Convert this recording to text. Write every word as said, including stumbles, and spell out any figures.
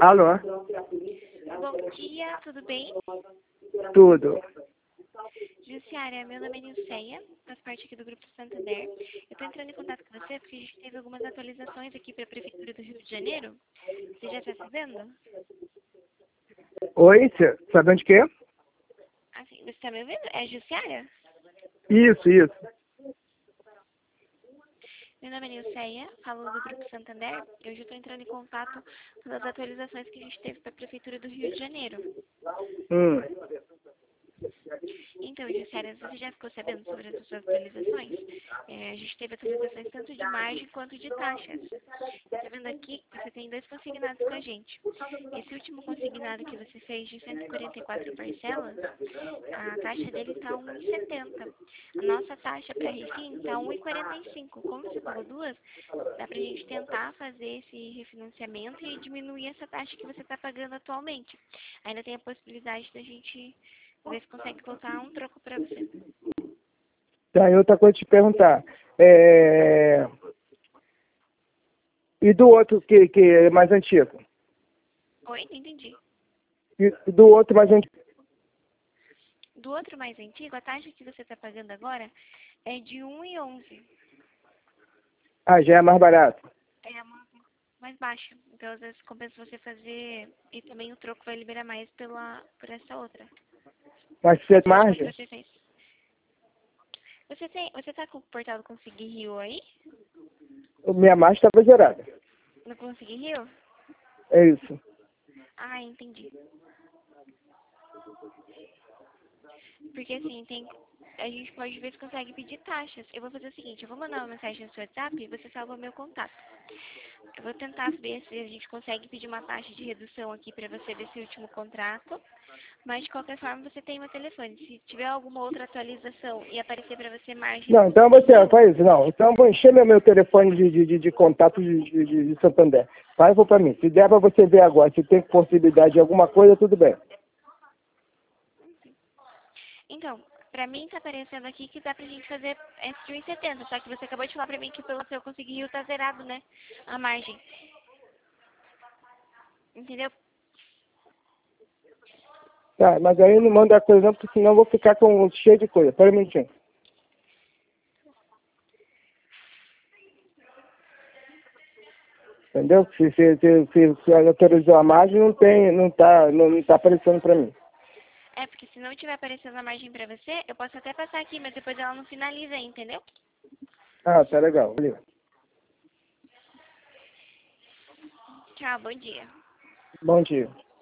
Alô? Bom dia, tudo bem? Tudo. Jussiara, meu nome é Nilceia, faço parte aqui do Grupo Santander. Eu estou entrando em contato com você porque a gente teve algumas atualizações aqui para a Prefeitura do Rio de Janeiro. Você já está sabendo? Oi, cê- sabendo de quê? Assim, você está me ouvindo? É a Jussiara? Isso, isso. Meu nome é Nilceia, falo do Grupo Santander. E hoje eu estou entrando em contato pelas atualizações que a gente teve para a Prefeitura do Rio de Janeiro. Hum. Então, Jussiara, você já ficou sabendo sobre essas suas atualizações? É, a gente teve atualizações tanto de margem quanto de taxas. Está vendo aqui que você tem dois consignados com a gente. Esse último consignado que você fez de cento e quarenta e quatro parcelas, a taxa dele está um vírgula setenta. A nossa taxa para refim está um vírgula quarenta e cinco. Como você pagou duas, dá para a gente tentar fazer esse refinanciamento e diminuir essa taxa que você está pagando atualmente. Ainda tem a possibilidade da gente ver se consegue colocar um troco para você. Tá, e outra coisa te perguntar. É... E do outro que, que é mais antigo? Oi, não entendi. E do outro mais antigo? Do outro mais antigo, a taxa que você está pagando agora é de um vírgula onze. Ah, já é mais barato. É a ma- mais baixa. Então, às vezes, compensa você fazer e também o troco vai liberar mais pela, por essa outra. Mas se é Essa última que margem? você fez. Você tem, você tá com o portal do Consegui Rio aí? Minha margem estava zerada. No Consegui Rio? É isso. Ah, entendi. Porque assim, tem, a gente pode ver se consegue pedir taxas. Eu vou fazer o seguinte, eu vou mandar uma mensagem no seu WhatsApp e você salva o meu contato. Eu vou tentar ver se a gente consegue pedir uma taxa de redução aqui para você desse último contrato. Mas de qualquer forma você tem meu telefone. Se tiver alguma outra atualização e aparecer para você margem Não, no então Consegui você Rio, faz isso. Não, então eu vou encher meu, meu telefone de, de, de, de contato de, de, de de Santander. Faz para mim. Se der para você ver agora, se tem possibilidade de alguma coisa, tudo bem. então, pra mim tá aparecendo aqui que dá pra gente fazer esse de um vírgula setenta, só que você acabou de falar pra mim que pelo seu Consegui Rio tá zerado, né? A margem. Entendeu? Tá, mas aí não manda a coisa não, porque senão eu vou ficar com cheio de coisa. Pera um minutinho. Entendeu? Se, se, se, se, se autorizou a margem, não tem, não tá, não, não tá aparecendo para mim. É, porque se não tiver aparecendo a margem pra você, eu posso até passar aqui, mas depois ela não finaliza aí, entendeu? Ah, tá legal. Valeu. Tchau, bom dia. Bom dia.